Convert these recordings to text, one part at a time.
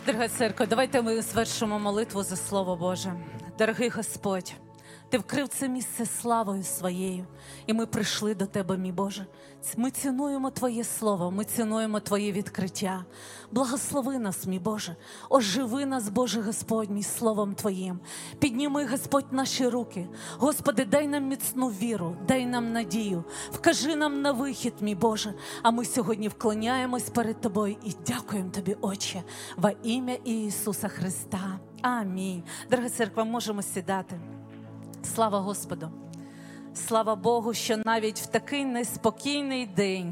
Дорога церква, давайте ми звершимо молитву за Слово Боже. Дорогий Господь, Ти вкрив це місце славою Своєю, і ми прийшли до Тебе, мій Боже. Ми цінуємо Твоє Слово, ми цінуємо Твоє відкриття. Благослови нас, мій Боже, оживи нас, Боже Господь, мій Словом Твоїм. Підніми, Господь, наші руки. Господи, дай нам міцну віру, дай нам надію. Вкажи нам на вихід, мій Боже. А ми сьогодні вклоняємось перед Тобою і дякуємо Тобі, Отче, во ім'я Ісуса Христа. Амінь. Дорога церква, можемо сідати. Слава Господу! Слава Богу, що навіть в такий неспокійний день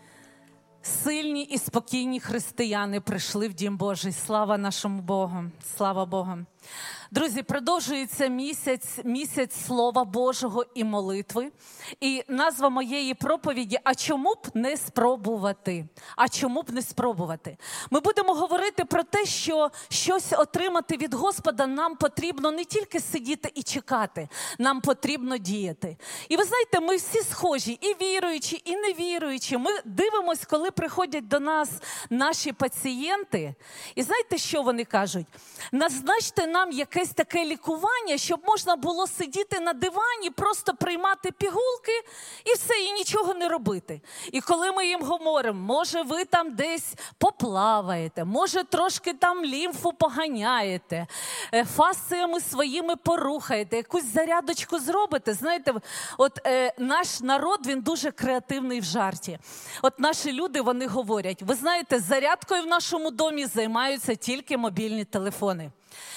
сильні і спокійні християни прийшли в Дім Божий. Слава нашому Богу! Слава Богу! Друзі, продовжується місяць Слова Божого і молитви. І назва моєї проповіді «А чому б не спробувати?» А чому б не спробувати? Ми будемо говорити про те, що щось отримати від Господа нам потрібно не тільки сидіти і чекати, нам потрібно діяти. І ви знаєте, ми всі схожі, і віруючі, і невіруючі. Ми дивимось, коли приходять до нас наші пацієнти, і знаєте, що вони кажуть? Назначте нам якесь таке лікування, щоб можна було сидіти на дивані, просто приймати пігулки і все, і нічого не робити. І коли ми їм говоримо, може ви там десь поплаваєте, може трошки там лімфу поганяєте, фасціями своїми порухаєте, якусь зарядочку зробите. Знаєте, от наш народ, він дуже креативний в жарті. От наші люди, вони говорять, ви знаєте, зарядкою в нашому домі займаються тільки мобільні телефони.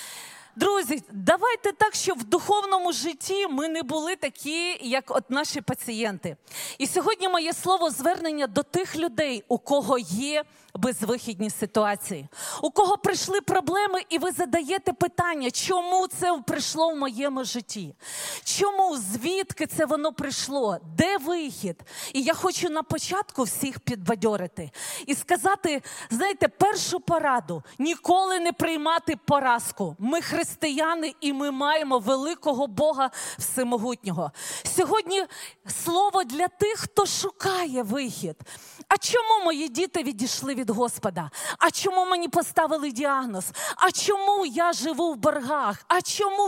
Друзі, давайте так, щоб в духовному житті ми не були такі, як от наші пацієнти. І сьогодні моє слово звернення до тих людей, у кого є безвихідні ситуації, у кого прийшли проблеми, і ви задаєте питання, чому це прийшло в моєму житті? Чому, звідки це воно прийшло? Де вихід? І я хочу на початку всіх підбадьорити і сказати, знаєте, першу пораду – ніколи не приймати поразку. Ми християни, і ми маємо великого Бога Всемогутнього. Сьогодні слово для тих, хто шукає вихід. А чому мої діти відійшли від Господа? А чому мені поставили діагноз? А чому я живу в боргах? А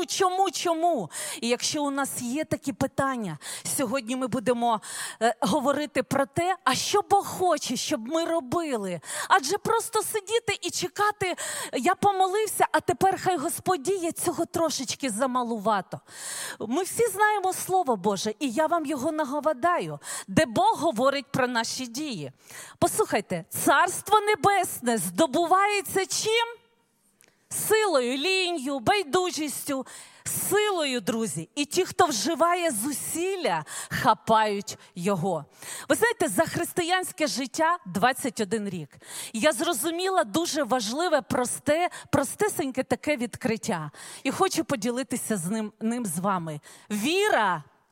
чому? І якщо у нас є такі питання, сьогодні ми будемо говорити про те, а що Бог хоче, щоб ми робили. Адже просто сидіти і чекати, я помолився, а тепер хай Господь діє, цього трошечки замалувато. Ми всі знаємо Слово Боже, і я вам його нагадаю, де Бог говорить про наші дії. Послухайте, Царство Небесне здобувається чим? Силою, лінню, байдужістю, силою, друзі. І ті, хто вживає зусилля, хапають його. Ви знаєте, за християнське життя 21 рік. Я зрозуміла дуже важливе, простесеньке таке відкриття. І хочу поділитися ним з вами. Віра –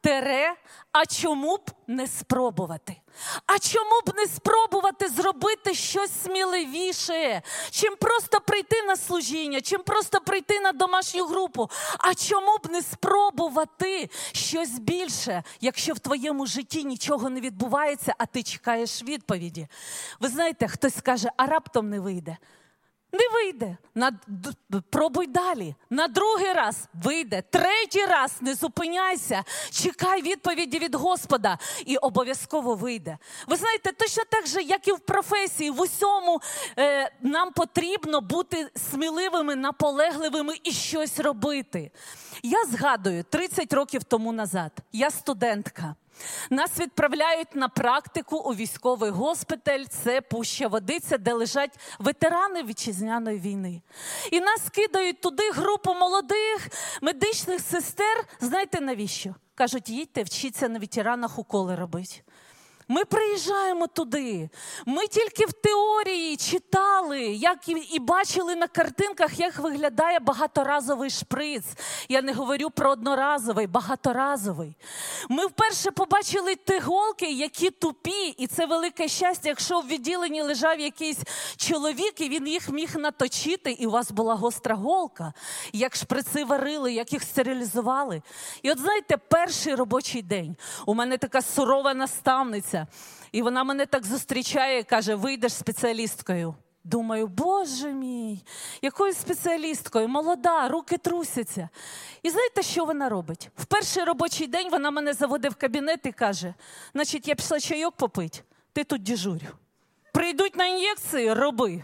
а чому б не спробувати? А чому б не спробувати зробити щось сміливіше, чим просто прийти на служіння, чим просто прийти на домашню групу? А чому б не спробувати щось більше, якщо в твоєму житті нічого не відбувається, а ти чекаєш відповіді? Ви знаєте, хтось скаже, а раптом не вийде. Не вийде. Пробуй далі. На другий раз вийде. Третій раз не зупиняйся. Чекай відповіді від Господа. І обов'язково вийде. Ви знаєте, точно так же, як і в професії, в усьому нам потрібно бути сміливими, наполегливими і щось робити. Я згадую, 30 років тому назад, я студентка. Нас відправляють на практику у військовий госпіталь, це Пуща Водиця, де лежать ветерани Вітчизняної війни. І нас кидають туди групу молодих медичних сестер. Знаєте навіщо? Кажуть, їдьте, вчіться на ветеранах уколи робити. Ми приїжджаємо туди. Ми тільки в теорії читали, як і бачили на картинках, як виглядає багаторазовий шприц. Я не говорю про одноразовий, багаторазовий. Ми вперше побачили іголки, які тупі, і це велике щастя, якщо в відділенні лежав якийсь чоловік, і він їх міг наточити, і у вас була гостра голка, як шприци варили, як їх стерилізували. І от знаєте, перший робочий день. У мене така сурова наставниця, і вона мене так зустрічає і каже, вийдеш спеціалісткою. Думаю, Боже мій, якою спеціалісткою, молода, руки трусяться. І знаєте, що вона робить? В перший робочий день вона мене заводить в кабінет і каже, значить, я пішла чайок попити, ти тут дежурю. Прийдуть на ін'єкції, роби.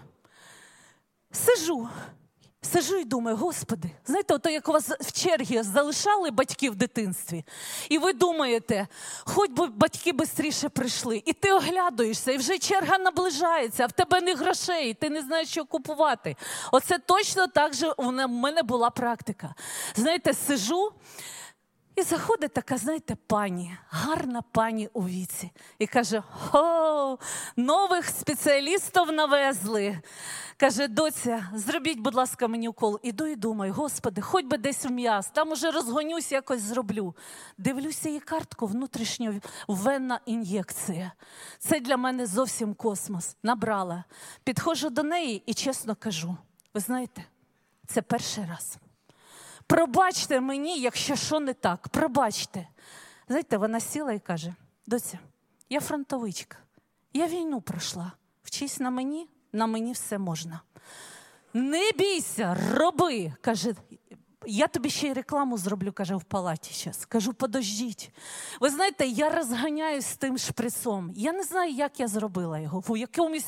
Сижу і думаю, Господи, знаєте, ото як у вас в чергі залишали батьки в дитинстві, і ви думаєте, хоч би батьки швидше прийшли, і ти оглядуєшся, і вже черга наближається, а в тебе не грошей, і ти не знаєш, що купувати. Оце точно так же у мене була практика. Знаєте, сижу, і заходить така, знаєте, пані, гарна пані у віці. І каже, о, нових спеціалістів навезли. Каже, доця, зробіть, будь ласка, мені укол. Іду і думаю, Господи, хоч би десь в м'яз, там уже розгонюсь, якось зроблю. Дивлюся її картку, внутрішньовенна ін'єкція. Це для мене зовсім космос. Набрала. Підходжу до неї і чесно кажу, ви знаєте, це перший раз. Пробачте мені, якщо що не так, пробачте. Знаєте, вона сіла і каже, доця, я фронтовичка, я війну пройшла, вчись на мені все можна. Не бійся, роби, каже, я тобі ще й рекламу зроблю, каже, в палаті зараз. Кажу, подождіть. Ви знаєте, я розганяюсь з тим шприцом. Я не знаю, як я зробила його. В якомусь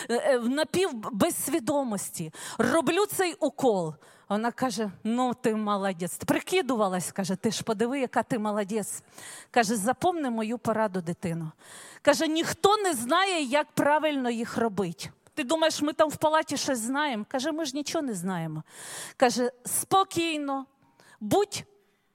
напівбезсвідомості. Роблю цей укол. Вона каже, ну ти молодець. Прикидувалась, каже, ти ж подиви, яка ти молодець. Каже, запомни мою пораду, дитино. Каже, ніхто не знає, як правильно їх робити. Ти думаєш, ми там в палаті щось знаємо? Каже, ми ж нічого не знаємо. Каже, спокійно, будь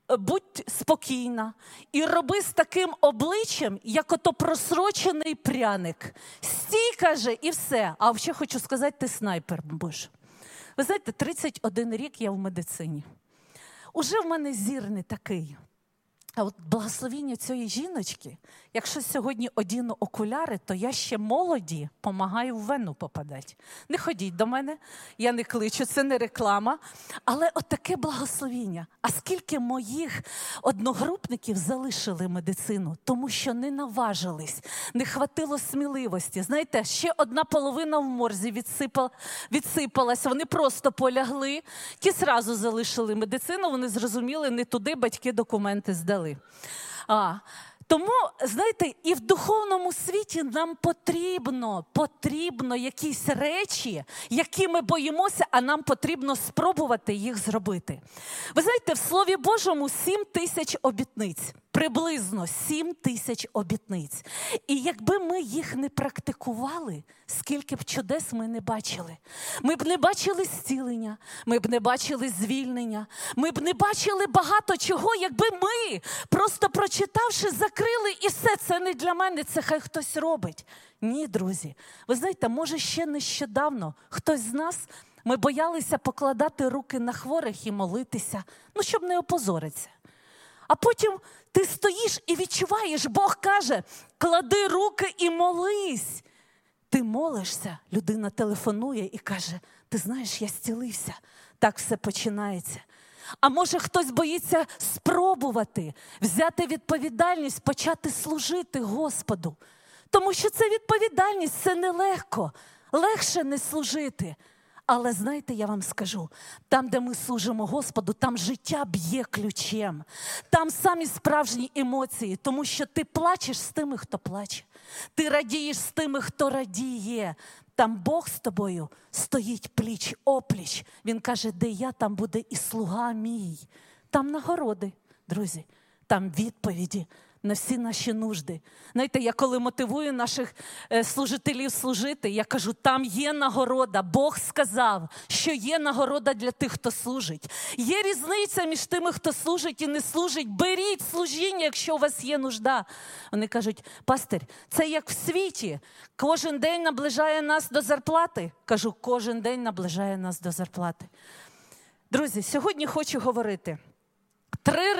спокійна і роби з таким обличчям, як ото просрочений пряник. Стій, каже, і все. А ще хочу сказати, ти снайпер будеш. Ви знаєте, 31 рік я в медицині. Уже в мене зір не такий. А от благословіння цієї жіночки, якщо сьогодні одіну окуляри, то я ще молоді помагаю в вену попадати. Не ходіть до мене, я не кличу, це не реклама. Але от таке благословіння. А скільки моїх одногрупників залишили медицину, тому що не наважились, не хватило сміливості. Знаєте, ще одна половина в морзі відсипалась, вони просто полягли, ті зразу залишили медицину, вони зрозуміли, не туди батьки документи здали. Тому, знаєте, і в духовному світі нам потрібно якісь речі, які ми боїмося, а нам потрібно спробувати їх зробити. Ви знаєте, в Слові Божому 7 тисяч обітниць. Приблизно 7 тисяч обітниць. І якби ми їх не практикували, скільки б чудес ми не бачили. Ми б не бачили зцілення, ми б не бачили звільнення, ми б не бачили багато чого, якби ми, просто прочитавши, закрили і все, це не для мене, це хай хтось робить. Ні, друзі. Ви знаєте, може ще нещодавно хтось з нас, ми боялися покладати руки на хворих і молитися, щоб не опозоритися. А потім ти стоїш і відчуваєш, Бог каже, клади руки і молись. Ти молишся, людина телефонує і каже, ти знаєш, я зцілився. Так все починається. А може хтось боїться спробувати, взяти відповідальність, почати служити Господу. Тому що це відповідальність, це нелегко. Легше не служити. Але знаєте, я вам скажу, там, де ми служимо Господу, там життя б'є ключем. Там самі справжні емоції, тому що ти плачеш з тими, хто плаче. Ти радієш з тими, хто радіє. Там Бог з тобою стоїть пліч-опліч. Він каже, де я, там буде і слуга мій. Там нагороди, друзі, там відповіді на всі наші нужди. Знаєте, я коли мотивую наших служителів служити, я кажу, там є нагорода. Бог сказав, що є нагорода для тих, хто служить. Є різниця між тими, хто служить і не служить. Беріть служіння, якщо у вас є нужда. Вони кажуть, пастир, це як в світі. Кожен день наближає нас до зарплати. Кажу, кожен день наближає нас до зарплати. Друзі, сьогодні хочу говорити. Три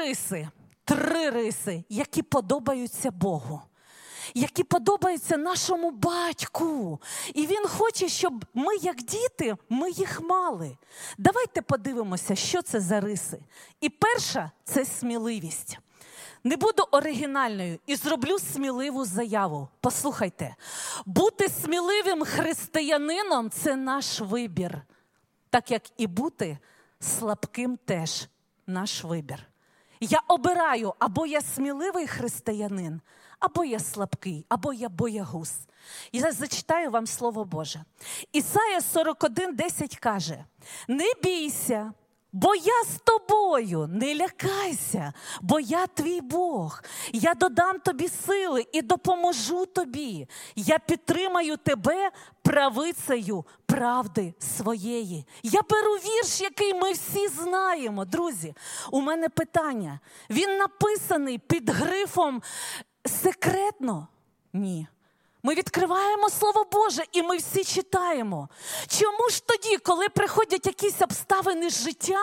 риси, які подобаються Богу, які подобаються нашому батьку. І він хоче, щоб ми, як діти, ми їх мали. Давайте подивимося, що це за риси. І перша – це сміливість. Не буду оригінальною і зроблю сміливу заяву. Послухайте, бути сміливим християнином – це наш вибір. Так як і бути слабким теж наш вибір. Я обираю, або я сміливий християнин, або я слабкий, або я боягуз. Я зачитаю вам Слово Боже. Ісая 41:10 каже: «Не бійся, бо я з тобою, не лякайся, бо я твій Бог. Я додам тобі сили і допоможу тобі. Я підтримаю тебе правицею правди своєї». Я беру вірш, який ми всі знаємо. Друзі, у мене питання. Він написаний під грифом «секретно»? Ні. Ми відкриваємо Слово Боже і ми всі читаємо. Чому ж тоді, коли приходять якісь обставини з життя,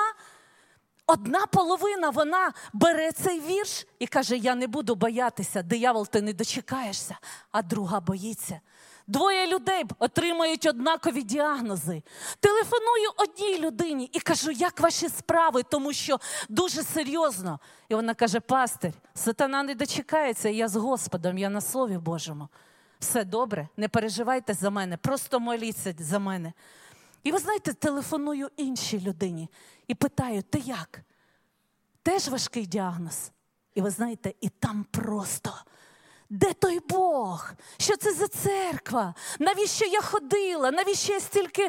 одна половина, вона бере цей вірш і каже: «Я не буду боятися, диявол, ти не дочекаєшся», а друга боїться. Двоє людей отримають однакові діагнози. Телефоную одній людині і кажу: «Як ваші справи?» Тому що дуже серйозно. І вона каже: «Пастир, сатана не дочекається, я з Господом, я на Слові Божому. Все добре, не переживайте за мене, просто моліться за мене». І ви знаєте, телефоную іншій людині і питаю: «Ти як? Теж важкий діагноз?» І ви знаєте, і там просто: «Де той Бог? Що це за церква? Навіщо я ходила? Навіщо я стільки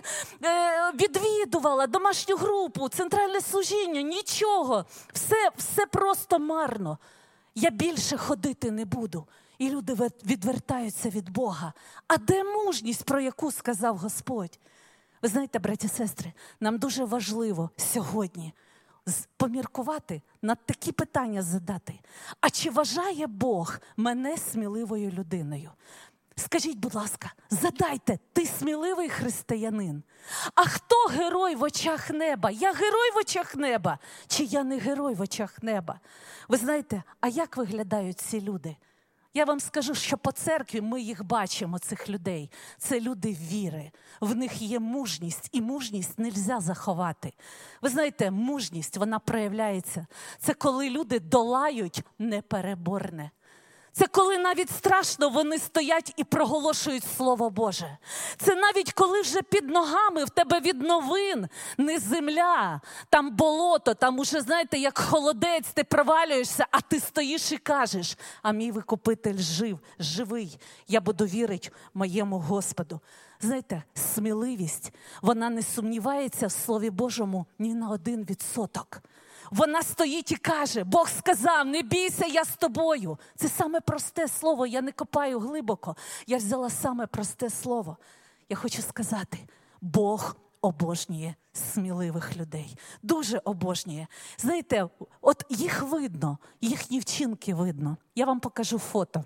відвідувала домашню групу, центральне служіння? Нічого. Все просто марно. Я більше ходити не буду». І люди відвертаються від Бога. А де мужність, про яку сказав Господь? Ви знаєте, браті і сестри, нам дуже важливо сьогодні поміркувати, над такі питання задати. А чи вважає Бог мене сміливою людиною? Скажіть, будь ласка, задайте: ти сміливий християнин? А хто герой в очах неба? Я герой в очах неба? Чи я не герой в очах неба? Ви знаєте, а як виглядають ці люди? Я вам скажу, що по церкві ми їх бачимо, цих людей. Це люди віри. В них є мужність, і мужність нельзя заховати. Ви знаєте, мужність, вона проявляється. Це коли люди долають непереборне. Це коли навіть страшно, вони стоять і проголошують Слово Боже. Це навіть коли вже під ногами в тебе від новин не земля, там болото, там уже, знаєте, як холодець, ти провалюєшся, а ти стоїш і кажеш: «А мій Викупитель живий, я буду вірити моєму Господу». Знаєте, сміливість, вона не сумнівається в Слові Божому ні на 1%. Вона стоїть і каже: «Бог сказав, не бійся, я з тобою». Це саме просте слово, я не копаю глибоко. Я взяла саме просте слово. Я хочу сказати, Бог обожнює сміливих людей. Дуже обожнює. Знаєте, от їх видно, їхні вчинки видно. Я вам покажу фото.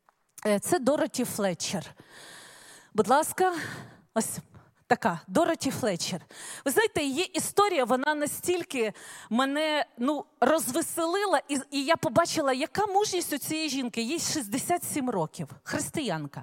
Це Дороті Флетчер. Будь ласка, ось така, Дороті Флетчер. Ви знаєте, її історія, вона настільки мене розвеселила, і я побачила, яка мужність у цієї жінки. Їй 67 років, християнка.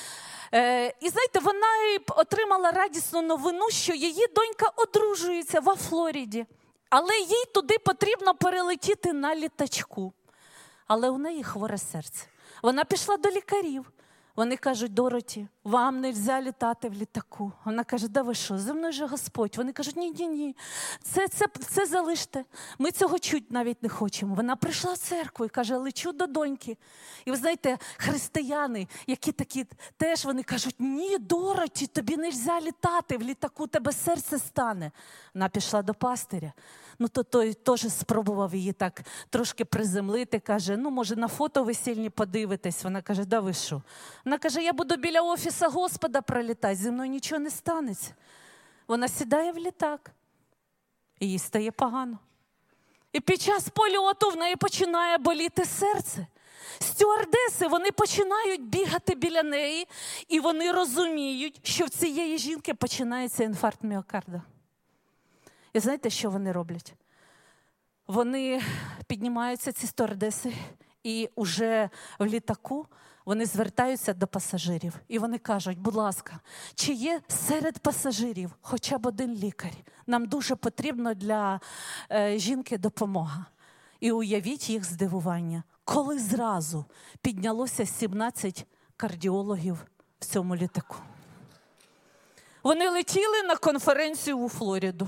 І знаєте, вона отримала радісну новину, що її донька одружується во Флориді. Але їй туди потрібно перелетіти на літачку. Але у неї хворе серце. Вона пішла до лікарів. Вони кажуть: «Дороті, вам не можна літати в літаку». Вона каже: «Да ви що, зі мною же Господь». Вони кажуть: «Ні, це залиште, ми цього чуть навіть не хочемо». Вона прийшла в церкву і каже: «Лечу до доньки». І ви знаєте, християни, які такі теж, вони кажуть: «Ні, Дороті, тобі не можна літати, в літаку тебе серце стане». Вона пішла до пастиря. То той теж спробував її так трошки приземлити, каже: «Може, на фото весільні подивитесь». Вона каже: «Да ви що?» Вона каже: «Я буду біля офісу Господа пролітати, зі мною нічого не станеться». Вона сідає в літак, і їй стає погано. І під час польоту в неї починає боліти серце. Стюардеси, вони починають бігати біля неї, і вони розуміють, що в цієї жінки починається інфаркт міокарда. І знаєте, що вони роблять? Вони піднімаються, ці стюардеси, і уже в літаку вони звертаються до пасажирів. І вони кажуть: «Будь ласка, чи є серед пасажирів хоча б один лікар? Нам дуже потрібно для жінки допомога». І уявіть їх здивування, коли зразу піднялося 17 кардіологів в цьому літаку. Вони летіли на конференцію у Флориду.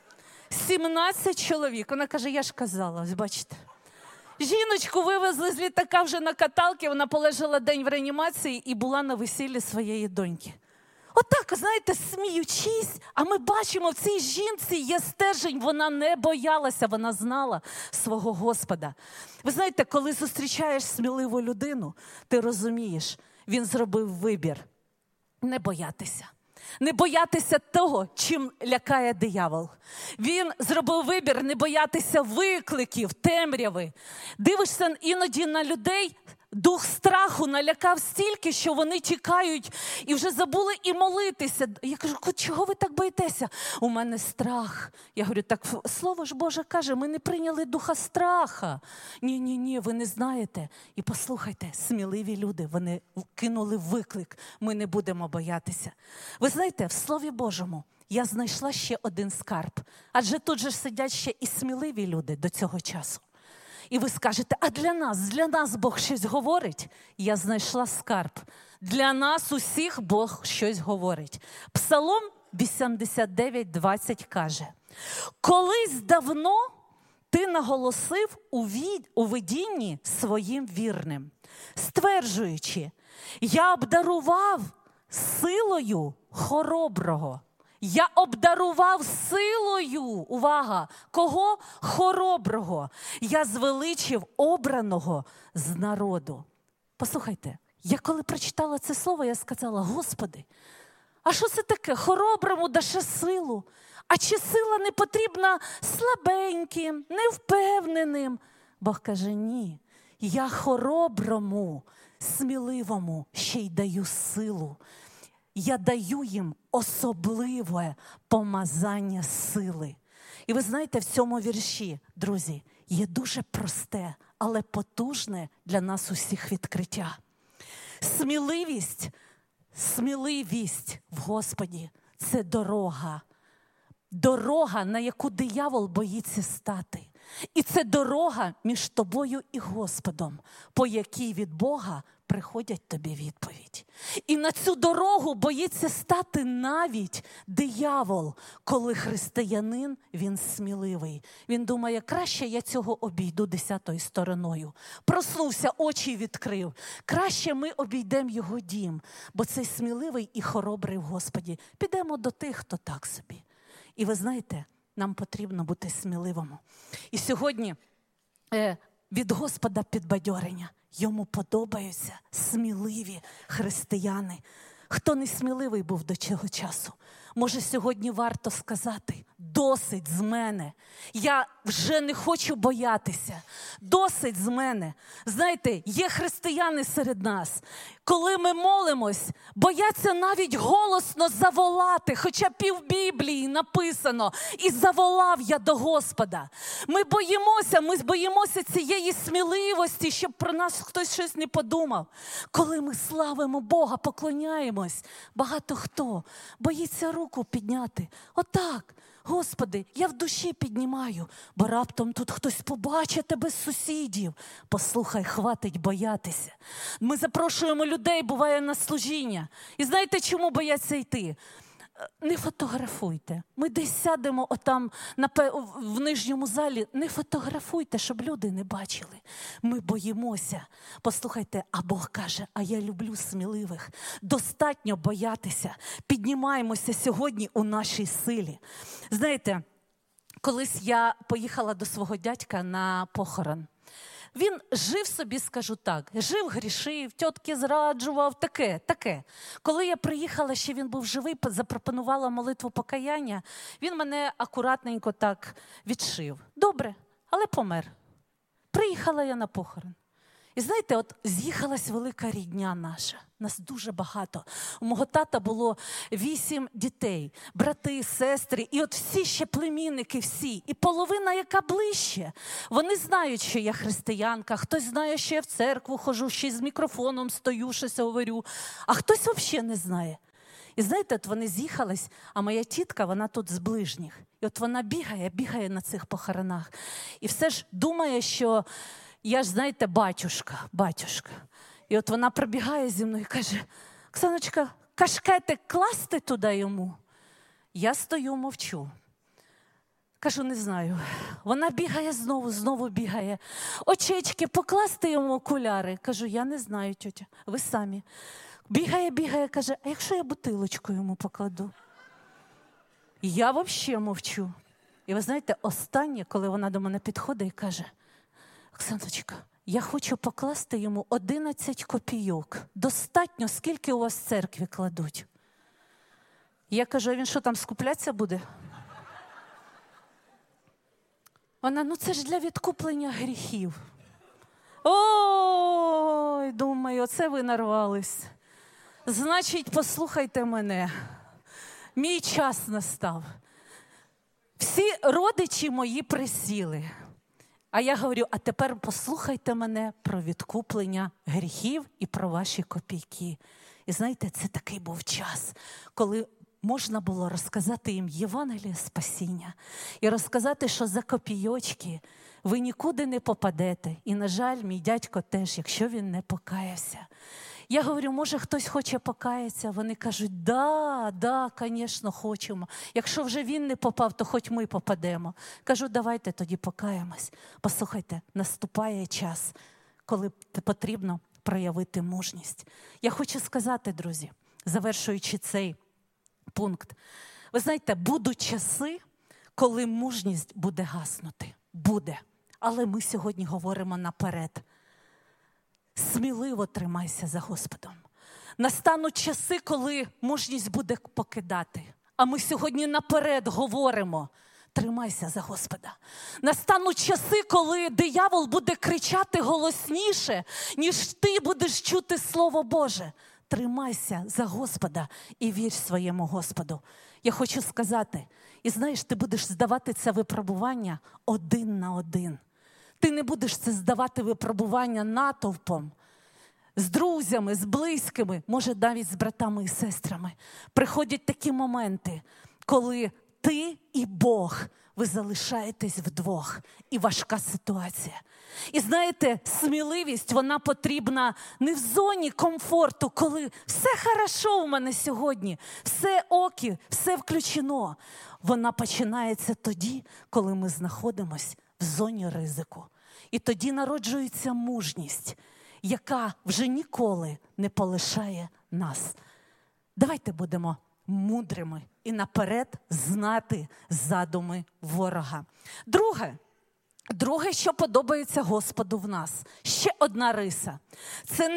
17 чоловік. Вона каже, я ж казала, ось бачите. Жіночку вивезли з літака вже на каталці, вона полежала день в реанімації і була на весіллі своєї доньки. Отак, знаєте, сміючись, а ми бачимо, в цій жінці є стержень, вона не боялася, вона знала свого Господа. Ви знаєте, коли зустрічаєш сміливу людину, ти розумієш, він зробив вибір не боятися. Не боятися того, чим лякає диявол. Він зробив вибір не боятися викликів, темряви. Дивишся іноді на людей, дух страху налякав стільки, що вони тікають і вже забули і молитися. Я кажу, чого ви так боїтеся? У мене страх. Я говорю, так Слово ж Боже каже, ми не прийняли духа страха. Ні, ви не знаєте. І послухайте, сміливі люди, вони кинули виклик, ми не будемо боятися. Ви знаєте, в Слові Божому я знайшла ще один скарб. Адже тут же сидять ще і сміливі люди до цього часу. І ви скажете, а для нас Бог щось говорить? Я знайшла скарб. Для нас усіх Бог щось говорить. Псалом 89:20 каже, колись давно ти наголосив у видінні своїм вірним, стверджуючи, я обдарував силою хороброго. Я обдарував силою, увага, кого? Хороброго. Я звеличив обраного з народу. Послухайте, я коли прочитала це слово, я сказала, Господи, а що це таке? Хороброму даше силу. А чи сила не потрібна слабеньким, невпевненим? Бог каже, ні, я хороброму, сміливому ще й даю силу. Я даю їм особливе помазання сили. І ви знаєте, в цьому вірші, друзі, є дуже просте, але потужне для нас усіх відкриття. Сміливість в Господі – це дорога. Дорога, на яку диявол боїться стати. І це дорога між тобою і Господом, по якій від Бога приходять тобі відповідь. І на цю дорогу боїться стати навіть диявол, коли християнин, він сміливий. Він думає, краще я цього обійду 10-ю стороною. Проснувся, очі відкрив. Краще ми обійдемо його дім, бо цей сміливий і хоробрий в Господі. Підемо до тих, хто так собі. І ви знаєте, нам потрібно бути сміливими. І сьогодні від Господа підбадьорення. Йому подобаються сміливі християни. Хто не сміливий був до цього часу? Може, сьогодні варто сказати, досить з мене. Я вже не хочу боятися. Досить з мене. Знаєте, є християни серед нас. Коли ми молимось, бояться навіть голосно заволати, хоча пів Біблії написано, і заволав я до Господа. Ми боїмося цієї сміливості, щоб про нас хтось щось не подумав. Коли ми славимо Бога, поклоняємось, багато хто боїться руку підняти. Отак. Господи, я в душі піднімаю, бо раптом тут хтось побачить тебе з сусідів. Послухай, хватить боятися. Ми запрошуємо людей, буває, на служіння. І знаєте, чому бояться йти? Не фотографуйте. Ми десь сядемо отам в нижньому залі. Не фотографуйте, щоб люди не бачили. Ми боїмося. Послухайте, а Бог каже, а я люблю сміливих. Достатньо боятися. Піднімаємося сьогодні у нашій силі. Знаєте, колись я поїхала до свого дядька на похорон. Він жив собі, скажу так, жив, грішив, тітки зраджував, таке. Коли я приїхала, ще він був живий, запропонувала молитву покаяння, він мене акуратненько так відшив. Добре, але помер. Приїхала я на похорон. І знаєте, от з'їхалась велика рідня наша. Нас дуже багато. У мого тата було 8 дітей, брати, сестри, і от всі ще племінники, всі. І половина, яка ближче. Вони знають, що я християнка, хтось знає, що я в церкву хожу, ще з мікрофоном стою, щось говорю, а хтось взагалі не знає. І знаєте, от вони з'їхались, а моя тітка, вона тут з ближніх. І от вона бігає на цих похоронах. І все ж думає, що я ж, знаєте, батюшка. І от вона пробігає зі мною і каже: Оксаночка, кашкети класти туди йому? Я стою, мовчу. Кажу, не знаю. Вона бігає знову бігає. Очечки, покласти йому окуляри? Кажу, я не знаю, тьотя, ви самі. Бігає, каже, а якщо я бутилочку йому покладу? Я взагалі мовчу. І ви знаєте, останнє, коли вона до мене підходить і каже: Оксаночка, я хочу покласти йому 11 копійок. Достатньо, скільки у вас в церкві кладуть? Я кажу, а він що там, скуплятися буде? Вона, це ж для відкуплення гріхів. Ой, думаю, оце ви нарвались. Значить, послухайте мене. Мій час настав. Всі родичі мої присіли. А я говорю, а тепер послухайте мене про відкуплення гріхів і про ваші копійки. І знаєте, це такий був час, коли можна було розказати їм Євангеліє спасіння. І розказати, що за копійочки ви нікуди не попадете. І, на жаль, мій дядько теж, якщо він не покаявся. Я говорю, може хтось хоче покаятися? Вони кажуть, да, звісно, хочемо. Якщо вже він не попав, то хоч ми попадемо. Кажу, давайте тоді покаємось. Послухайте, наступає час, коли потрібно проявити мужність. Я хочу сказати, друзі, завершуючи цей пункт. Ви знаєте, будуть часи, коли мужність буде гаснути. Буде. Але ми сьогодні говоримо наперед. Сміливо тримайся за Господом. Настануть часи, коли мужність буде покидати. А ми сьогодні наперед говоримо, тримайся за Господа. Настануть часи, коли диявол буде кричати голосніше, ніж ти будеш чути Слово Боже. Тримайся за Господа і вір своєму Господу. Я хочу сказати, і знаєш, ти будеш здавати це випробування 1 на 1. Ти не будеш це здавати випробування натовпом, з друзями, з близькими, може навіть з братами і сестрами. Приходять такі моменти, коли ти і Бог, ви залишаєтесь вдвох, і важка ситуація. І знаєте, сміливість, вона потрібна не в зоні комфорту, коли все хорошо у мене сьогодні, все окі, все включено. Вона починається тоді, коли ми знаходимося в зоні ризику. І тоді народжується мужність, яка вже ніколи не полишає нас. Давайте будемо мудрими і наперед знати задуми ворога. Друге, що подобається Господу в нас. Ще одна риса. Це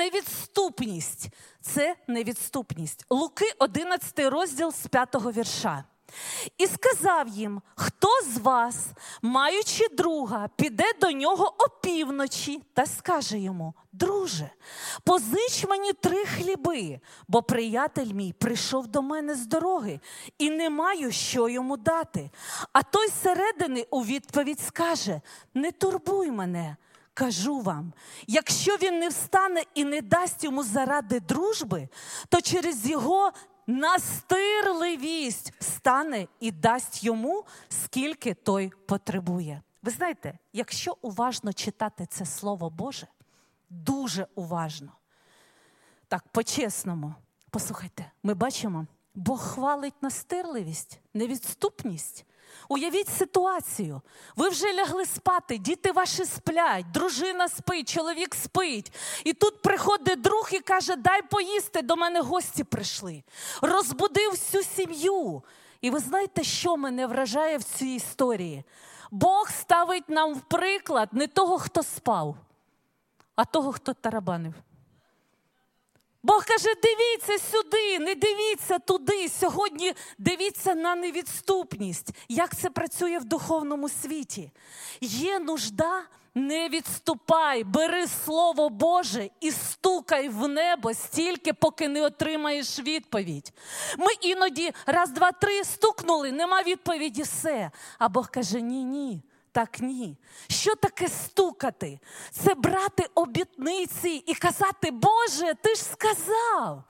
невідступність. Луки 11 розділ з 5 вірша. І сказав їм, хто з вас, маючи друга, піде до нього опівночі та скаже йому, друже, позич мені 3 хліби, бо приятель мій прийшов до мене з дороги і не маю, що йому дати. А той зсередини у відповідь скаже, не турбуй мене. Кажу вам, якщо він не встане і не дасть йому заради дружби, то через його настирливість встане і дасть йому, скільки той потребує. Ви знаєте, якщо уважно читати це Слово Боже, дуже уважно, так, по-чесному, послухайте, ми бачимо, Бог хвалить настирливість, невідступність. Уявіть ситуацію. Ви вже лягли спати, діти ваші сплять, дружина спить, чоловік спить. І тут приходить друг і каже, дай поїсти, до мене гості прийшли. Розбудив всю сім'ю. І ви знаєте, що мене вражає в цій історії? Бог ставить нам в приклад не того, хто спав, а того, хто тарабанив. Бог каже, дивіться сюди, не дивіться туди. Сьогодні дивіться на невідступність. Як це працює в духовному світі? Є нужда, не відступай, бери Слово Боже і стукай в небо стільки, поки не отримаєш відповідь. Ми іноді раз, два, три стукнули, нема відповіді, все. А Бог каже, ні. Так ні. Що таке стукати? Це брати обітниці і казати, Боже, ти ж сказав.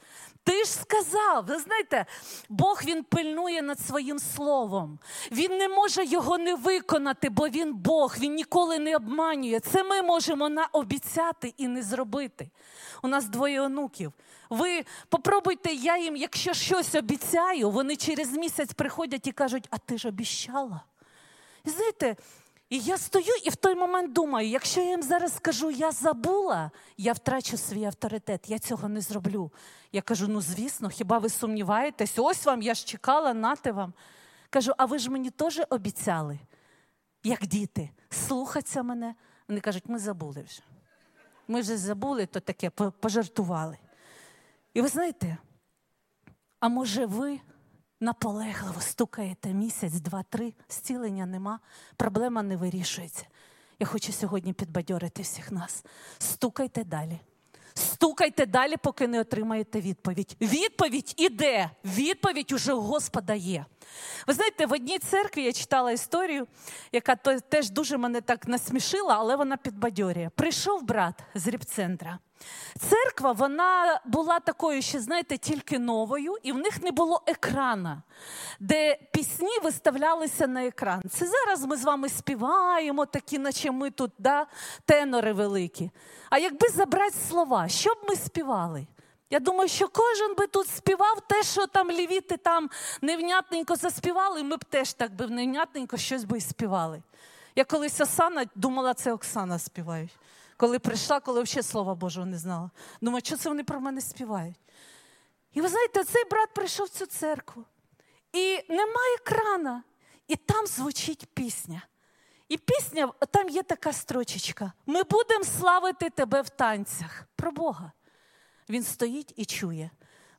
Ти ж сказав. Ви знаєте, Бог, Він пильнує над своїм словом. Він не може його не виконати, бо Він Бог, Він ніколи не обманює. Це ми можемо наобіцяти і не зробити. У нас 2 онуків. Ви попробуйте, я їм, якщо щось обіцяю, вони через місяць приходять і кажуть, а ти ж обіцяла. І знаєте, і я стою і в той момент думаю, якщо я їм зараз скажу, я забула, я втрачу свій авторитет, я цього не зроблю. Я кажу, ну звісно, хіба ви сумніваєтесь? Ось вам, я ж чекала, нате вам. Кажу, а ви ж мені теж обіцяли, як діти, слухатися мене. Вони кажуть, ми забули вже. Ми вже забули, то таке, пожартували. І ви знаєте, а може ви наполегливо стукаєте місяць, 2, 3, зцілення нема, проблема не вирішується. Я хочу сьогодні підбадьорити всіх нас. Стукайте далі. Стукайте далі, поки не отримаєте відповідь. Відповідь іде. Відповідь уже у Господа є. Ви знаєте, в одній церкві я читала історію, яка теж дуже мене так насмішила, але вона підбадьорює. Прийшов брат з репцентра. Церква, вона була такою, ще, знаєте, тільки новою, і в них не було екрана, де пісні виставлялися на екран. Це зараз ми з вами співаємо, такі, наче ми тут, да, тенори великі. А якби забрати слова, що б ми співали? Я думаю, що кожен би тут співав те, що там лівіти там невнятненько заспівали, ми б теж так би невнятненько щось би і співали. Я колись Осана думала, це Оксана співають. Коли прийшла, коли взагалі Слова Божого не знала. Думаю, що це вони про мене співають? І ви знаєте, цей брат прийшов в цю церкву. І немає екрана. І там звучить пісня. І пісня, там є така строчечка. Ми будемо славити тебе в танцях. Про Бога. Він стоїть і чує.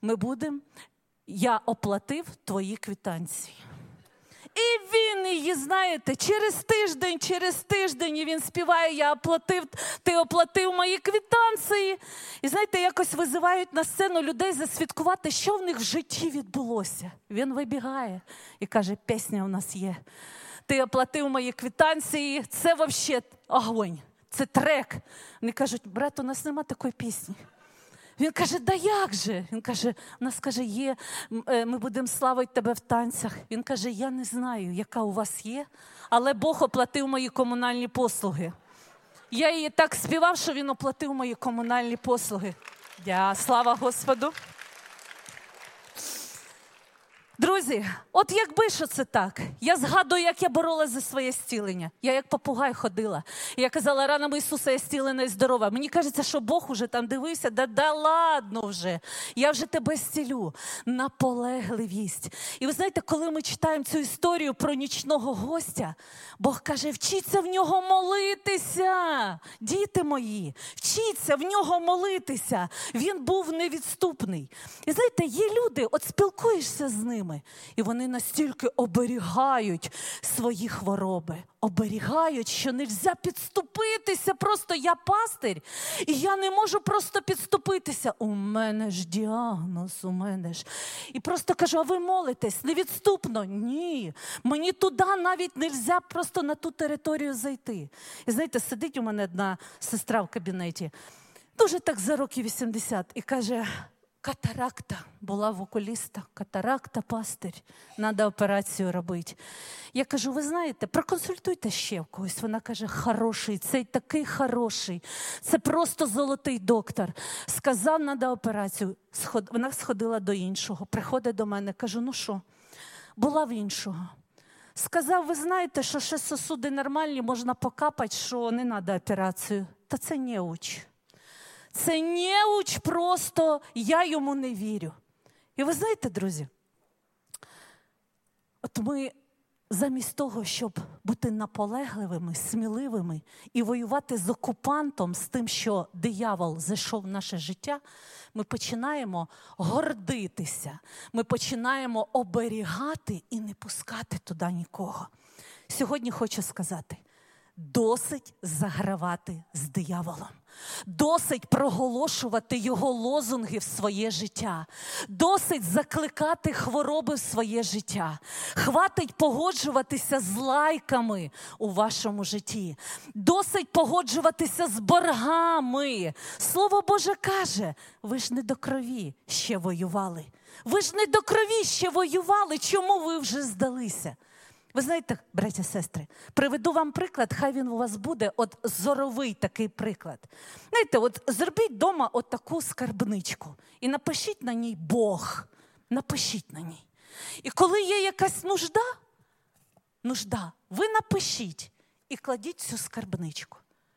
Я оплатив твої квитанції. І він її, знаєте, через тиждень, і він співає, ти оплатив мої квитанції. І знаєте, якось визивають на сцену людей засвідкувати, що в них в житті відбулося. Він вибігає і каже, пісня у нас є. Ти оплатив мої квитанції, це взагалі огонь, це трек. Вони кажуть, брат, у нас нема такої пісні. Він каже, да як же? Він каже, у нас, каже, є, ми будемо славити тебе в танцях. Він каже, я не знаю, яка у вас є, але Бог оплатив мої комунальні послуги. Я її так співав, що він оплатив мої комунальні послуги. Слава Господу. Друзі, от якби що це так. Я згадую, як я боролася за своє зцілення. Я як попугай ходила. Я казала, ранами Ісуса я зцілена і здорова. Мені кажеться, що Бог уже там дивився. Да ладно вже. Я вже тебе зцілю. Наполегливість. І ви знаєте, коли ми читаємо цю історію про нічного гостя, Бог каже, вчіться в нього молитися. Діти мої, вчіться в нього молитися. Він був невідступний. І знаєте, є люди, от спілкуєшся з ними, і вони настільки оберігають свої хвороби, оберігають, що не можна підступитися. Просто я пастир, і я не можу просто підступитися. У мене ж діагноз, у мене ж. І просто кажу, а ви молитесь невідступно? Ні. Мені туди навіть не можна просто на ту територію зайти. І знаєте, сидить у мене одна сестра в кабінеті, дуже так за років 80, і каже, катаракта, була в окуліста, катаракта, пастир, треба операцію робити. Я кажу, ви знаєте, проконсультуйте ще в когось. Вона каже, хороший, цей такий хороший, це просто золотий доктор. Сказав, треба операцію. Вона сходила до іншого, приходить до мене, кажу, ну що, була в іншого. Сказав, ви знаєте, що ще сосуди нормальні, можна покапати, що не треба операцію. Та це неуч. Це неуч просто, я йому не вірю. І ви знаєте, друзі, от ми замість того, щоб бути наполегливими, сміливими і воювати з окупантом, з тим, що диявол зайшов в наше життя, ми починаємо гордитися, ми починаємо оберігати і не пускати туди нікого. Сьогодні хочу сказати, Досить загравати з дияволом. Досить проголошувати його лозунги в своє життя. Досить закликати хвороби в своє життя. Хватить погоджуватися з лайками у вашому житті. Досить погоджуватися з боргами. Слово Боже каже, ви ж не до крові ще воювали. Ви ж не до крові ще воювали. Чому ви вже здалися? Ви знаєте, браття, сестри, приведу вам приклад, хай він у вас буде, от зоровий такий приклад. Знаєте, от зробіть вдома от таку скарбничку і напишіть на ній Бог. Напишіть на ній. І коли є якась нужда, ви напишіть і кладіть цю скарбничку.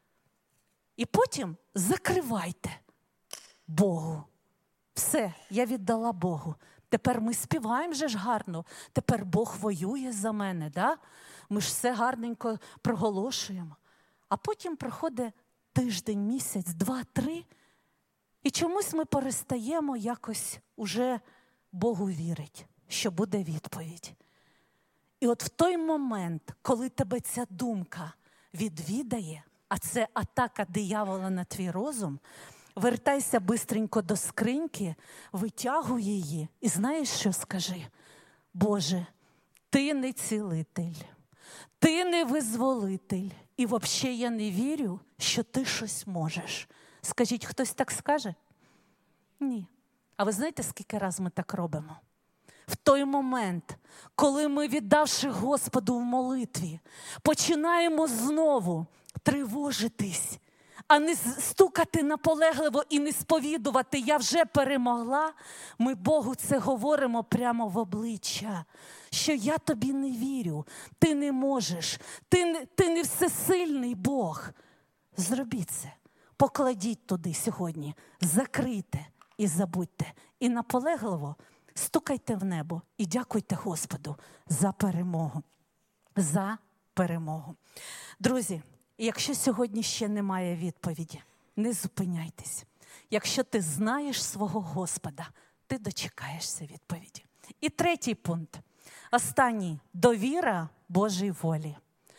І потім закривайте Богу. Все, я віддала Богу. Тепер ми співаємо же ж гарно. Тепер Бог воює за мене, да? Ми ж все гарненько проголошуємо. А потім проходить тиждень, місяць, 2-3, і чомусь ми перестаємо якось уже Богу вірити, що буде відповідь. І от в той момент, коли тебе ця думка відвідає, а це атака диявола на твій розум, вертайся бистренько до скриньки, витягуй її і знаєш, що скажи? Боже, ти не цілитель, ти не визволитель, і взагалі я не вірю, що ти щось можеш. Скажіть, хтось так скаже? Ні. А ви знаєте, скільки раз ми так робимо? В той момент, коли ми, віддавши Господу в молитві, починаємо знову тривожитись, а не стукати наполегливо і не сповідувати, я вже перемогла, ми Богу це говоримо прямо в обличчя, що я тобі не вірю, ти не можеш, ти не всесильний Бог. Зробіть це, покладіть туди сьогодні, закрийте і забудьте. І наполегливо стукайте в небо і дякуйте Господу за перемогу. За перемогу. Друзі, якщо сьогодні ще немає відповіді, не зупиняйтесь. Якщо ти знаєш свого Господа, ти дочекаєшся відповіді. І третій пункт. Останній. Довіра Божій волі.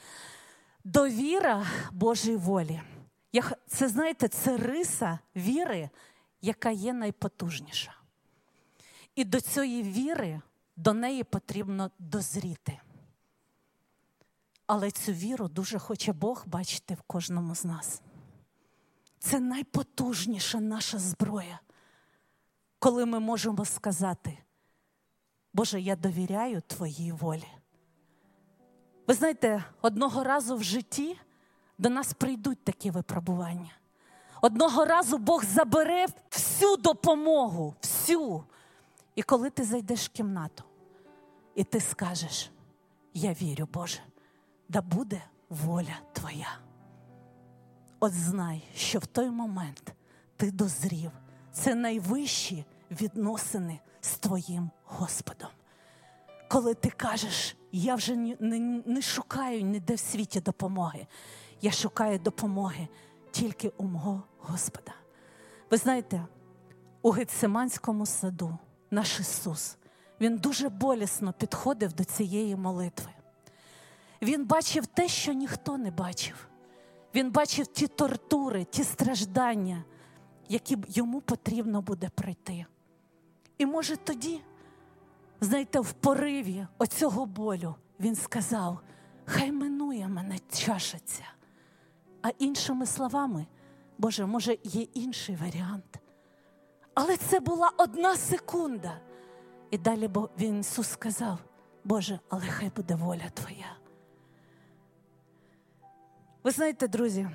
Довіра Божій волі. Це, знаєте, це риса віри, яка є найпотужніша. І до цієї віри, до неї потрібно дозріти. Але цю віру дуже хоче Бог бачити в кожному з нас. Це найпотужніша наша зброя, коли ми можемо сказати, Боже, я довіряю Твоїй волі. Ви знаєте, одного разу в житті до нас прийдуть такі випробування. Одного разу Бог забере всю допомогу, всю. І коли ти зайдеш в кімнату, і ти скажеш, я вірю, Боже, да буде воля Твоя. От знай, що в той момент ти дозрів. Це найвищі відносини з Твоїм Господом. Коли ти кажеш, я вже не шукаю ніде в світі допомоги. Я шукаю допомоги тільки у мого Господа. Ви знаєте, у Гетсиманському саду наш Ісус, Він дуже болісно підходив до цієї молитви. Він бачив те, що ніхто не бачив. Він бачив ті тортури, ті страждання, які йому потрібно буде пройти. І може тоді, знаєте, в пориві оцього болю він сказав, хай минує мене чаша ця. А іншими словами, Боже, може є інший варіант. Але це була 1 секунда. І далі Ісус сказав, Боже, але хай буде воля Твоя. Ви знаєте, друзі,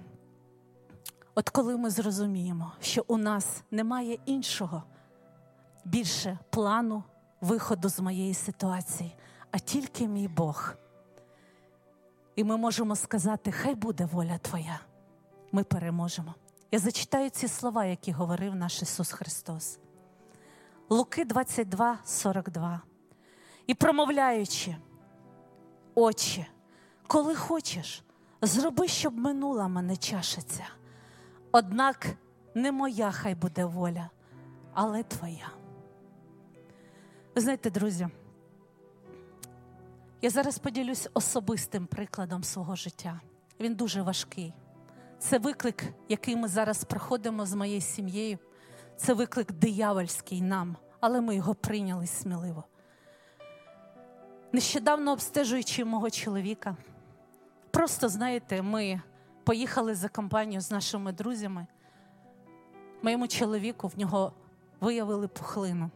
от коли ми зрозуміємо, що у нас немає іншого більше плану виходу з моєї ситуації, а тільки мій Бог. І ми можемо сказати, хай буде воля Твоя. Ми переможемо. Я зачитаю ці слова, які говорив наш Ісус Христос. Луки 22:42. І промовляючи, Отче, коли хочеш, зроби, щоб минула мене чаша ця. Однак не моя хай буде воля, але Твоя. Ви знаєте, друзі, я зараз поділюсь особистим прикладом свого життя. він дуже важкий. Це виклик, який ми зараз проходимо з моєю сім'єю. Це виклик диявольський нам, але ми його прийняли сміливо. Нещодавно обстежуючи мого чоловіка, просто, знаєте, ми поїхали за компанію з нашими друзями. Моєму чоловіку, в нього виявили пухлину.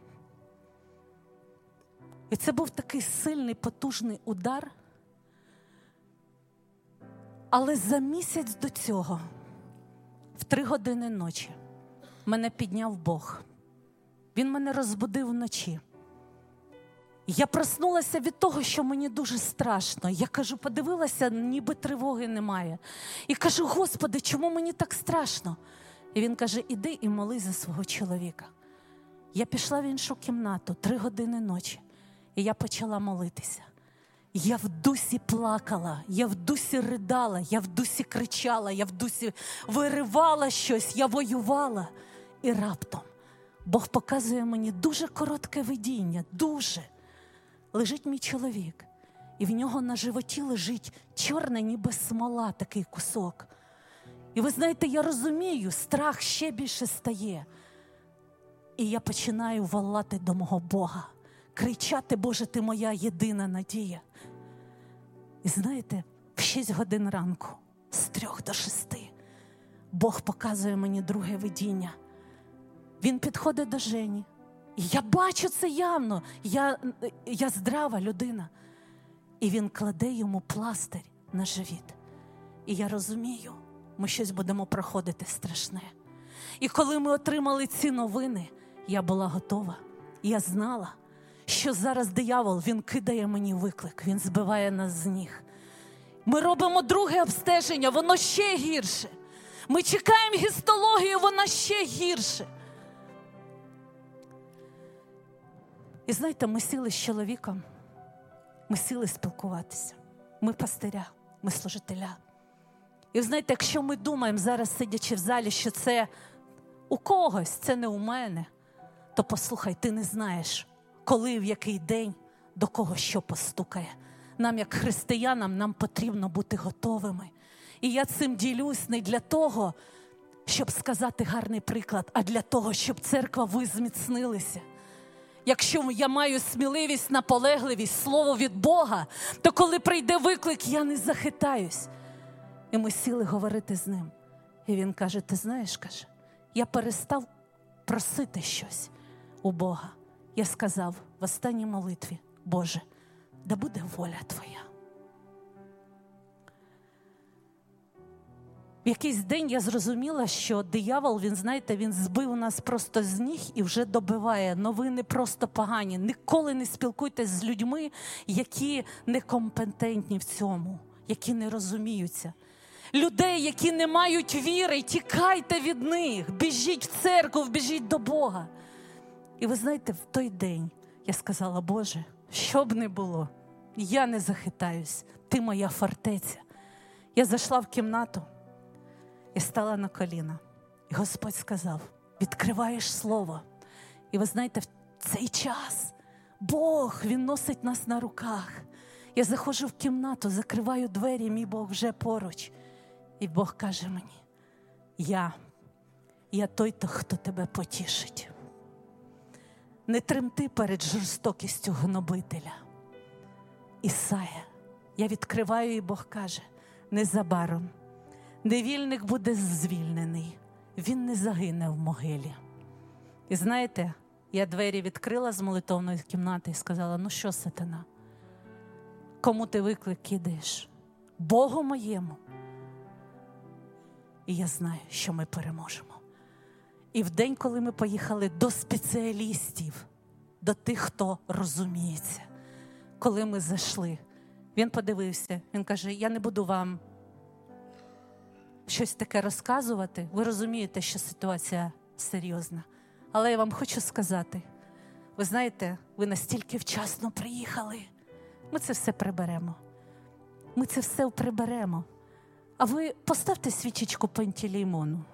І це був такий сильний, потужний удар. Але за місяць до цього, в 3 години ночі, мене підняв Бог. Він мене розбудив вночі. Я проснулася від того, що мені дуже страшно. Я кажу, подивилася, ніби тривоги немає. І кажу, Господи, чому мені так страшно? І він каже, іди і молись за свого чоловіка. Я пішла в іншу кімнату, 3 години ночі, і я почала молитися. Я в дусі плакала, я в дусі ридала, я в дусі кричала, я в дусі виривала щось, я воювала. І раптом Бог показує мені дуже коротке видіння, дуже. Лежить мій чоловік, і в нього на животі лежить чорна, ніби смола, такий кусок. І ви знаєте, я розумію, страх ще більше стає. І я починаю волати до мого Бога, кричати, Боже, ти моя єдина надія. І знаєте, в 6 годин ранку, з 3 до 6, Бог показує мені друге видіння. Він підходить до Жені. І я бачу це явно. Я здрава людина. І він кладе йому пластир на живіт. І я розумію, ми щось будемо проходити страшне. І коли ми отримали ці новини, я була готова. Я знала, що зараз диявол, він кидає мені виклик, він збиває нас з ніг. Ми робимо друге обстеження, воно ще гірше. Ми чекаємо гістологію, вона ще гірше. І знаєте, ми сіли з чоловіком, ми сіли спілкуватися. Ми пастиря, ми служителя. І знаєте, якщо ми думаємо зараз, сидячи в залі, що це у когось, це не у мене, то послухай, ти не знаєш, коли і в який день до кого що постукає. Нам, як християнам, нам потрібно бути готовими. І я цим ділюсь не для того, щоб сказати гарний приклад, а для того, щоб церква ви зміцнилися. Якщо я маю сміливість, наполегливість, слово від Бога, то коли прийде виклик, я не захитаюсь. І ми сіли говорити з ним. І він каже, ти знаєш, каже, я перестав просити щось у Бога. Я сказав в останній молитві, Боже, да буде воля Твоя. В якийсь день я зрозуміла, що диявол, він, знаєте, він збив нас просто з ніг і вже добиває. Новини просто погані. Ніколи не спілкуйтесь з людьми, які некомпетентні в цьому, які не розуміються. Людей, які не мають віри, тікайте від них, біжіть в церкву, біжіть до Бога. І ви знаєте, в той день я сказала, Боже, що б не було, я не захитаюсь, ти моя фортеця. Я зайшла в кімнату і стала на коліна. І Господь сказав, відкриваєш слово. І ви знаєте, в цей час Бог, Він носить нас на руках. Я заходжу в кімнату, закриваю двері, мій Бог вже поруч. І Бог каже мені, я той, хто тебе потішить. Не тремти перед жорстокістю гнобителя. Ісая, я відкриваю, і Бог каже, незабаром невільник буде звільнений, він не загине в могилі. І знаєте, я двері відкрила з молитовної кімнати і сказала, ну що, сатана, кому ти виклик кидаєш? Богу моєму. І я знаю, що ми переможемо. І в день, коли ми поїхали до спеціалістів, до тих, хто розуміється, коли ми зайшли, він подивився, він каже, я не буду вам щось таке розказувати. Ви розумієте, що ситуація серйозна. Але я вам хочу сказати, ви знаєте, ви настільки вчасно приїхали. Ми це все приберемо. Ми це все приберемо. А ви поставте свічечку Пантелеймону.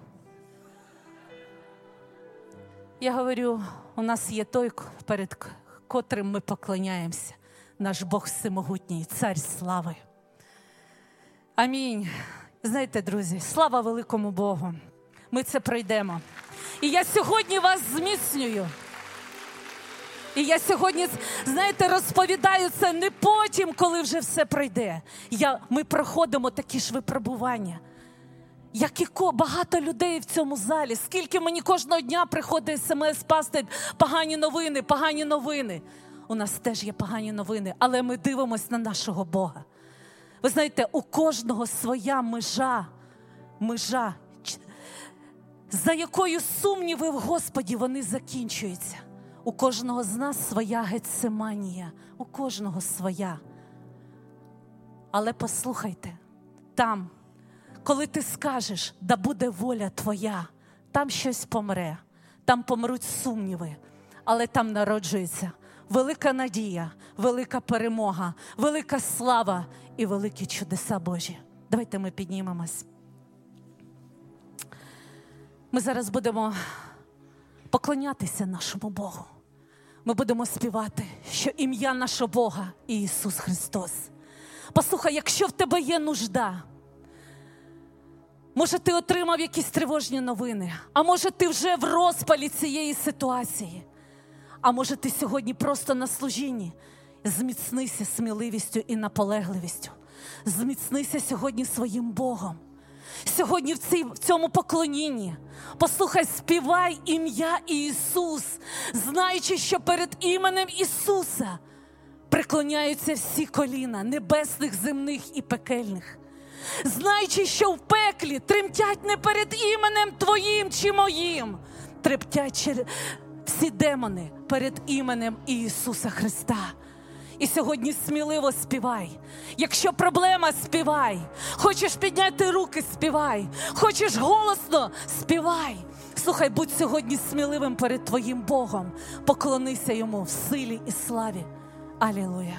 Я говорю, у нас є той, перед котрим ми поклоняємося. Наш Бог всемогутній, Цар слави. Амінь. Знаєте, друзі, слава великому Богу. Ми це пройдемо. І я сьогодні вас зміцнюю. І я сьогодні, знаєте, розповідаю це не потім, коли вже все пройде. Ми проходимо такі ж випробування. Як і багато людей в цьому залі. Скільки мені кожного дня приходить смс, пастир, погані новини, погані новини. У нас теж є погані новини, але ми дивимося на нашого Бога. Ви знаєте, у кожного своя межа, за якою сумніви в Господі вони закінчуються. У кожного з нас своя Гетсиманія, у кожного своя. Але послухайте, там, коли ти скажеш, да буде воля твоя, там щось помре, там помруть сумніви, але там народжується велика надія, велика перемога, велика слава і великі чудеса Божі. Давайте ми піднімемось. Ми зараз будемо поклонятися нашому Богу. Ми будемо співати, що ім'я нашого Бога – Ісус Христос. Послухай, якщо в тебе є нужда, може ти отримав якісь тривожні новини, а може ти вже в розпалі цієї ситуації, а може ти сьогодні просто на служінні, зміцнися сміливістю і наполегливістю. Зміцнися сьогодні своїм Богом. Сьогодні в цьому поклонінні. Послухай, співай ім'я Ісус, знаючи, що перед іменем Ісуса преклоняються всі коліна, небесних, земних і пекельних. Знаючи, що в пеклі тремтять не перед іменем Твоїм чи моїм, тремтять всі демони перед іменем Ісуса Христа. І сьогодні сміливо співай. Якщо проблема, співай. Хочеш підняти руки, співай. Хочеш голосно, співай. Слухай, будь сьогодні сміливим перед твоїм Богом. Поклонися йому в силі і славі. Алілуя.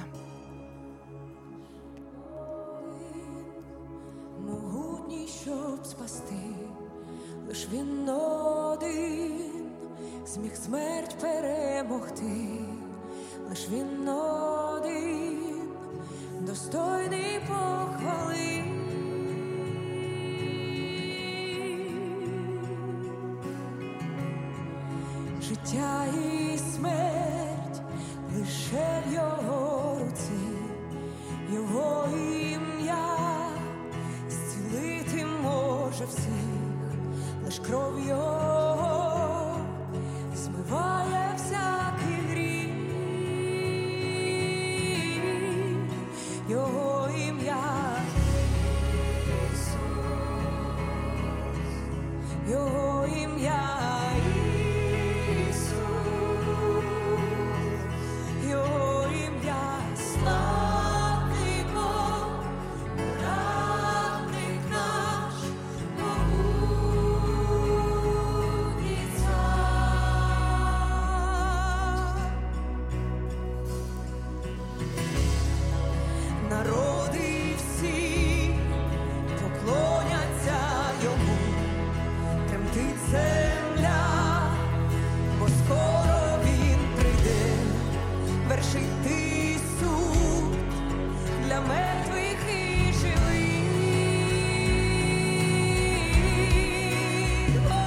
Могутній, щоб спасти, лиш він один зміг смерть перемогти. Лиш він один, достойний похвали. Життя і смерть лише в його руці, його ім'я зцілити може всіх, лиш кров його змиває всякий гріх. Його ім'я Ісус, його ім'я Ісус, його ім'я славний Бог, радник наш, могутній цар. Народи всі поклоняться йому, тремтить земля, бо скоро він прийде, вершити суд для мертвих і живих. О,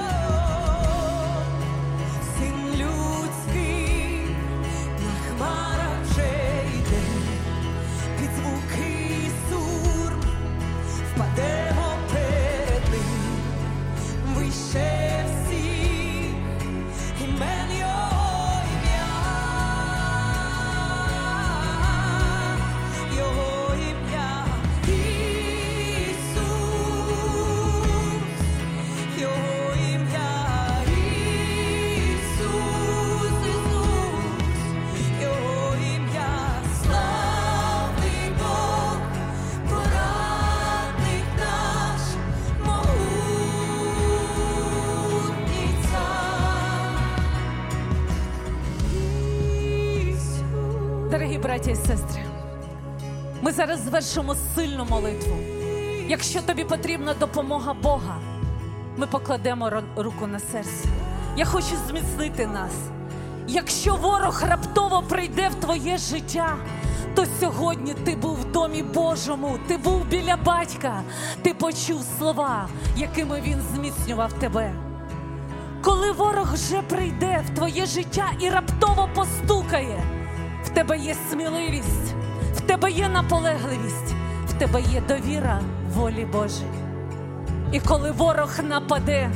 Син людський на хмарах вже йде, під звуки сурм впадемо перед ним, вище всіх імен його ім'я, його ім'я Ісус, його ім'я Ісус, його ім'я славний Бог, порадник наш, могутній цар. Ісус. Дорогі браті і сестри, ми зараз звершимо сильну молитву. Якщо тобі потрібна допомога Бога, ми покладемо руку на серце. Я хочу зміцнити нас. Якщо ворог раптово прийде в твоє життя, то сьогодні ти був в домі Божому, ти був біля батька, ти почув слова, якими він зміцнював тебе. Коли ворог вже прийде в твоє життя і раптово постукає, в тебе є сміливість, в тебе є наполегливість, в тебе є довіра волі Божій. І коли ворог нападе,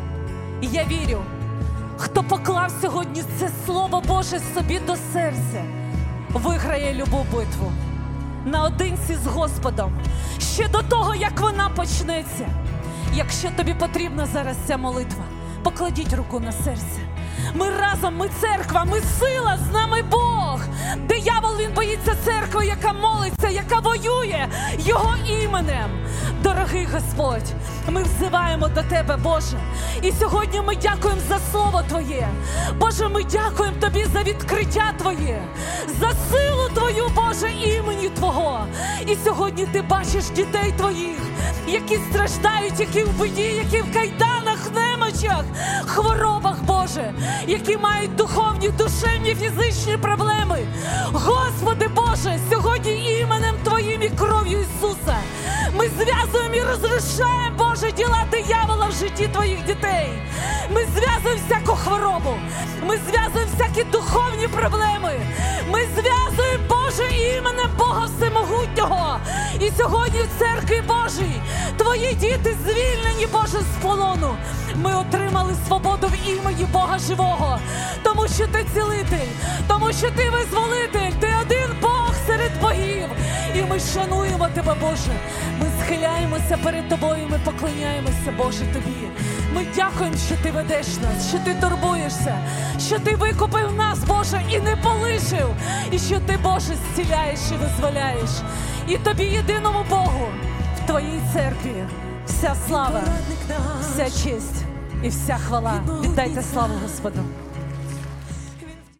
я вірю, хто поклав сьогодні це Слово Боже собі до серця, виграє любу битву наодинці з Господом, ще до того, як вона почнеться. Якщо тобі потрібна зараз ця молитва, покладіть руку на серце. Ми разом, ми церква, ми сила, з нами Бог. Диявол, він боїться церкви, яка молиться, яка воює Його іменем. Дорогий Господь, ми взиваємо до Тебе, Боже. І сьогодні ми дякуємо за Слово Твоє. Боже, ми дякуємо Тобі за відкриття Твоє, за силу Твою, Боже, імені Твого. І сьогодні Ти бачиш дітей Твоїх, які страждають, які в біді, які в кайданах, в немочах, хворобах, Боже, які мають духовні, душевні, фізичні проблеми. Господи Боже, сьогодні іменем Твоїм і кров'ю Ісуса ми зв'язуємо і розрушаємо, Боже, діла диявола в житті Твоїх дітей. Ми зв'язуємо всяку хворобу, ми зв'язуємо всякі духовні проблеми. Ми зв'язуємо, Боже, іменем Бога Всемогутнього. І сьогодні в церкві Божій Твої діти звільнені, Боже, з полону. Ми отримали свободу в імені Бога Живого, тому що Ти цілитель, тому що Ти визволитель, Ти один Бог серед богів. І ми шануємо Тебе, Боже. Ми схиляємося перед Тобою, ми поклоняємося, Боже, Тобі. Ми дякуємо, що Ти ведеш нас, що Ти турбуєшся, що Ти викупив нас, Боже, і не полишив, і що Ти, Боже, зціляєш і визволяєш. І Тобі, єдиному Богу, в Твоїй церкві вся слава, вся честь і вся хвала. Віддайте славу Господу.